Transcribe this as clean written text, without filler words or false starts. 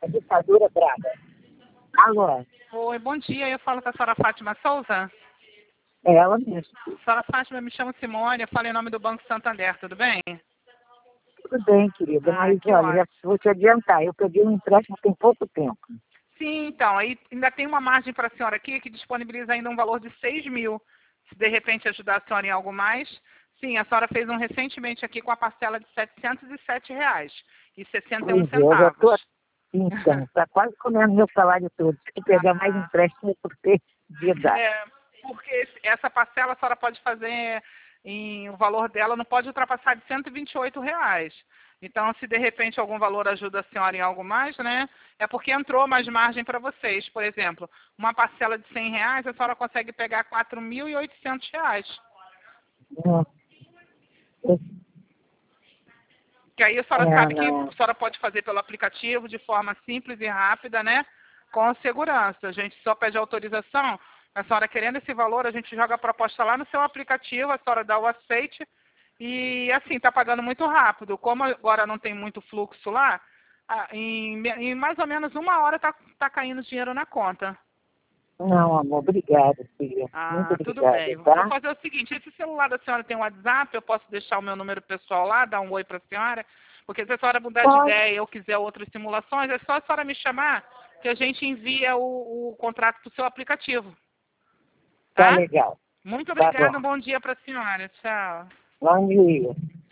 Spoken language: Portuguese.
A ditadura brava. Alô? Oi, bom dia. Eu falo com a senhora Fátima Souza. É ela mesmo. Senhora Fátima, me chamo Simone, eu falo em nome do Banco Santander, tudo bem? Tudo bem, querida. Mas Que olha, já ótimo. vou te adiantar. Eu peguei um empréstimo tem pouco tempo. Sim, então, aí ainda tem uma margem para a senhora aqui que disponibiliza ainda um valor de 6 mil. Se de repente ajudar a senhora em algo mais. Sim, a senhora fez um recentemente aqui com a parcela de R$ 707,61 Pois é, eu já estou centavos. então, está quase comendo meu salário todo. Se eu pegar mais Ah, empréstimo por ter de idade. porque essa parcela a senhora pode fazer o valor dela não pode ultrapassar de R$ 128. Então, se de repente algum valor ajuda a senhora em algo mais, né? É porque entrou mais margem para vocês. Por exemplo, uma parcela de R$ 100, a senhora consegue pegar R$ 4.800. Não, Que aí a senhora sabe que não. a senhora pode fazer pelo aplicativo de forma simples e rápida, né? Com segurança. A gente só pede autorização. A senhora querendo esse valor, a gente joga a proposta lá no seu aplicativo, a senhora dá o aceite e assim, está pagando muito rápido. Como agora não tem muito fluxo lá, em mais ou menos 1 hora tá caindo dinheiro na conta. Não, amor, obrigada, filha. Muito Ah, tudo obrigada, bem. Vou tá? fazer o seguinte, esse celular da senhora tem um WhatsApp, eu posso deixar o meu número pessoal lá, dar um oi para a senhora, porque se a senhora mudar de Pode. ideia ou quiser outras simulações, é só a senhora me chamar que a gente envia o contrato para o seu aplicativo, Tá tá? legal. Muito Tá bom. obrigada, um bom dia para a senhora. Tchau. Bom dia.